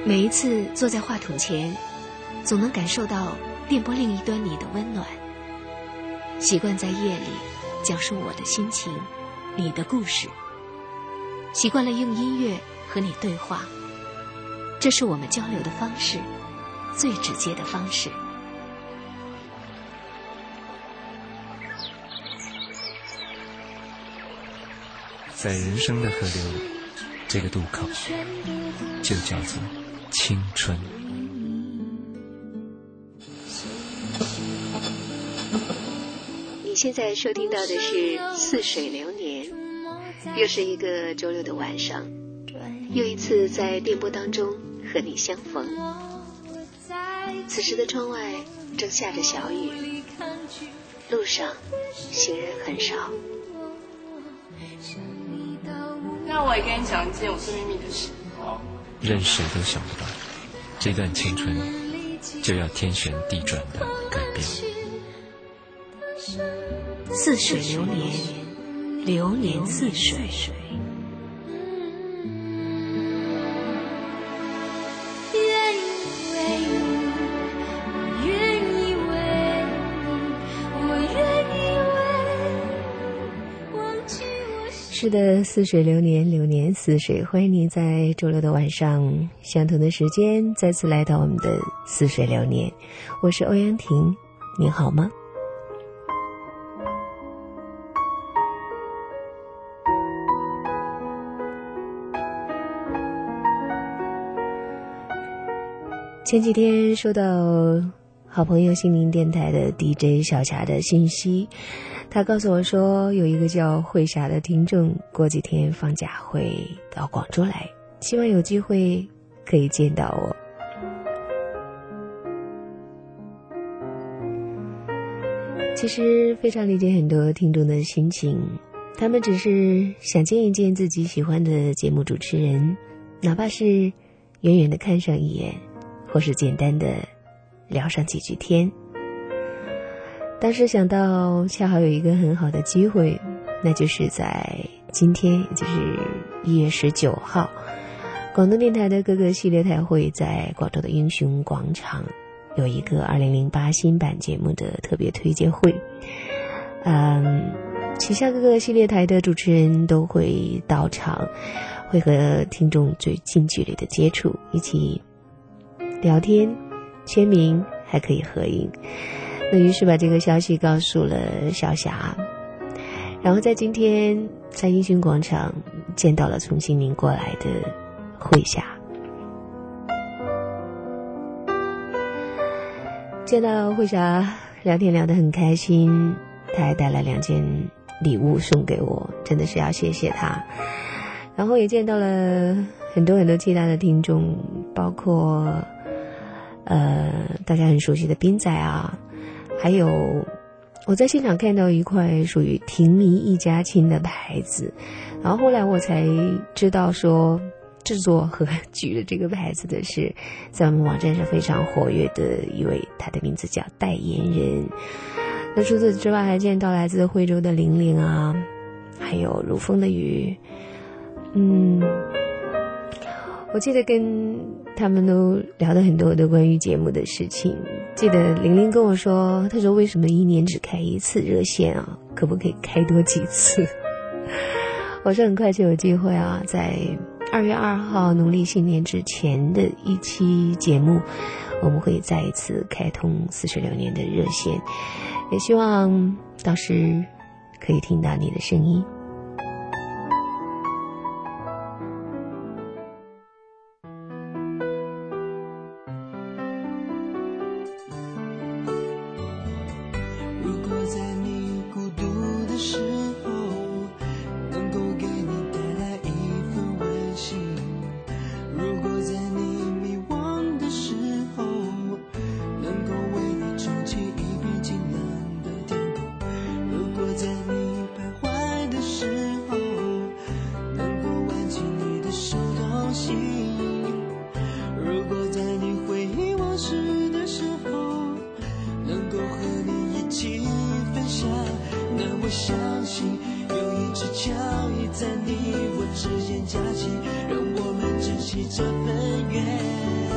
每一次坐在话筒前，总能感受到电波另一端你的温暖。习惯在夜里讲述我的心情，你的故事。习惯了用音乐和你对话，这是我们交流的方式，最直接的方式。 在人生的河流里，这个渡口就叫做青春。 你现在收听到的是似水流年，又是一个周六的晚上，又一次在电波当中和你相逢。此时的窗外正下着小雨，路上行人很少。 那我也跟你讲一件我最秘密的事。 任谁都想不到，这段青春就要天旋地转的改变。 似水流年，流年似水。是的，似水流年，流年似水。欢迎你在周六的晚上相同的时间再次来到我们的似水流年，我是欧阳婷，你好吗？前几天收到好朋友心灵电台的 DJ 小霞的信息，他告诉我说有一个叫慧霞的听众过几天放假会到广州来，希望有机会可以见到我。其实非常理解很多听众的心情，他们只是想见一见自己喜欢的节目主持人，哪怕是远远的看上一眼，或是简单的聊上几句天。当时想到恰好有一个很好的机会，那就是在今天，也就是1月19号，广东电台的各个系列台会在广州的英雄广场有一个2008新版节目的特别推介会。旗下各个系列台的主持人都会到场，会和听众最近距离的接触，一起聊天签名，还可以合影。那于是把这个消息告诉了小霞，然后在今天在英雄广场见到了从悉尼过来的慧霞。见到慧霞聊天聊得很开心，她还带来2件礼物送给我，真的是要谢谢她。然后也见到了很多其他的听众，包括大家很熟悉的斌仔啊，还有我在现场看到一块属于婷迷一家亲的牌子，然后后来我才知道说制作和举了这个牌子的是在我们网站上非常活跃的一位，他的名字叫代言人。那除此之外还见到来自惠州的玲玲啊，还有如风的雨。我记得跟他们都聊了很多的关于节目的事情。记得玲玲跟我说，她说为什么1年只开1次热线啊，可不可以开多几次？我说很快就有机会啊，在2月2号农历新年之前的一期节目，我们会再一次开通似水流年的热线，也希望到时可以听到你的声音。 在你我之间夹击，让我们珍惜这份缘。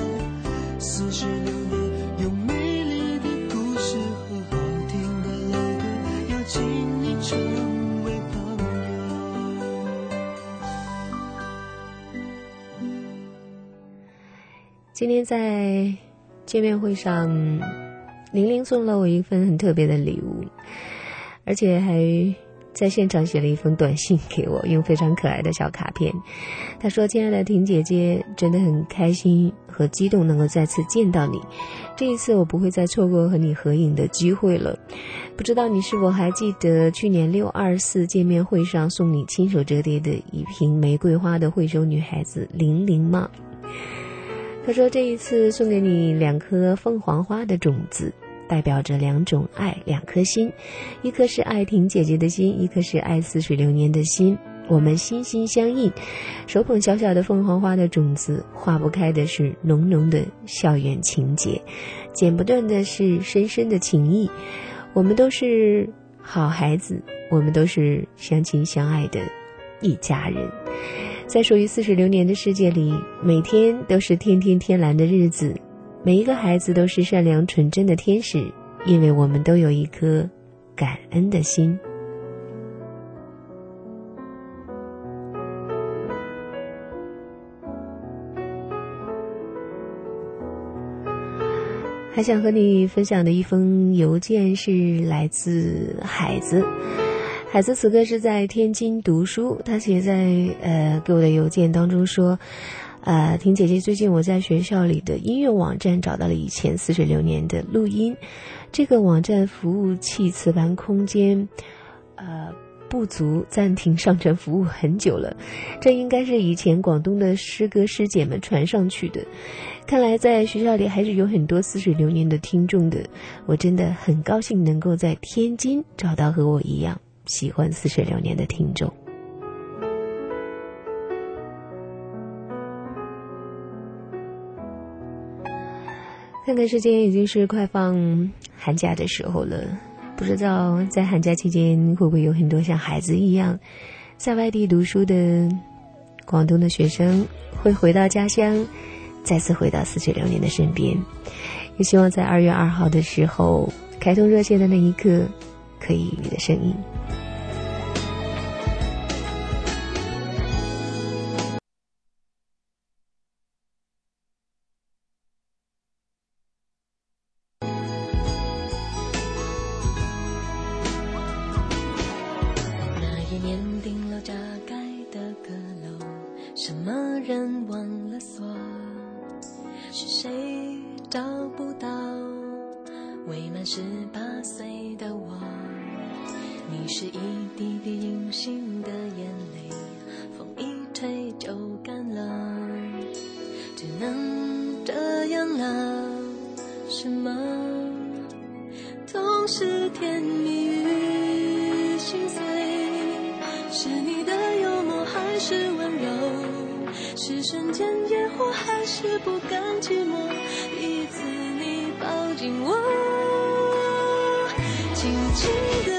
今天在见面会上，玲玲送了我一份很特别的礼物，而且还在现场写了一封短信给我，用非常可爱的小卡片。她说：亲爱的婷姐姐，真的很开心和激动能够再次见到你，这一次我不会再错过和你合影的机会了。不知道你是否还记得去年624见面会上送你亲手折叠的一瓶玫瑰花的惠州女孩子玲玲吗？她说这一次送给你2颗凤凰花的种子，代表着2种爱，2颗心，一颗是爱婷姐姐的心，一颗是爱似水流年的心，我们心心相印，手捧小小的凤凰花的种子，化不开的是浓浓的校园情结，剪不断的是深深的情谊。我们都是好孩子，我们都是相亲相爱的一家人。在属于似水流年的世界里，每天都是天天天蓝的日子，每一个孩子都是善良纯真的天使，因为我们都有一颗感恩的心。还想和你分享的一封邮件是来自海子。海子此刻是在天津读书，他写在给我的邮件当中说，婷姐姐，最近我在学校里的音乐网站找到了以前似水流年的录音，这个网站服务器磁盘空间不足，暂停上传服务很久了，这应该是以前广东的师哥师姐们传上去的，看来在学校里还是有很多似水流年的听众的，我真的很高兴能够在天津找到和我一样喜欢似水流年的听众。看看时间已经是快放寒假的时候了，不知道在寒假期间会不会有很多像孩子一样在外地读书的广东的学生会回到家乡，再次回到似水流年的身边。也希望在2月2号的时候开通热线的那一刻，可以你的声音。 什么人忘了锁？是谁找不到未满18岁的我？你是一滴滴隐形的眼泪，风一吹就干了，只能这样了。什么总是甜蜜与心碎？是你的幽默还是温柔？是瞬间野火还是不甘寂寞？第一次你抱紧我，轻轻地